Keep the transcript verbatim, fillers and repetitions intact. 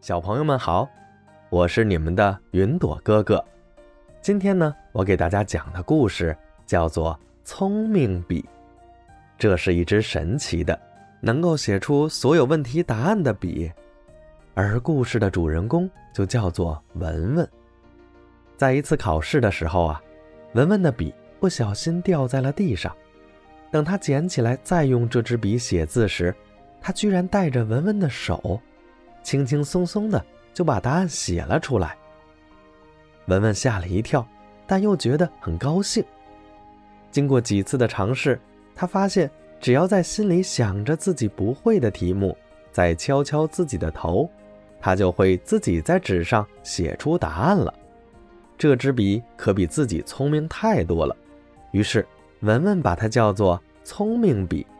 小朋友们好，我是你们的云朵哥哥。今天呢，我给大家讲的故事叫做聪明笔。这是一支神奇的，能够写出所有问题答案的笔。而故事的主人公就叫做文文。在一次考试的时候啊，文文的笔不小心掉在了地上。等他捡起来再用这支笔写字时，他居然带着文文的手，轻轻松松的就把答案写了出来。文文吓了一跳，但又觉得很高兴。经过几次的尝试，他发现只要在心里想着自己不会的题目，再敲敲自己的头，他就会自己在纸上写出答案了。这支笔可比自己聪明太多了，于是文文把它叫做聪明笔。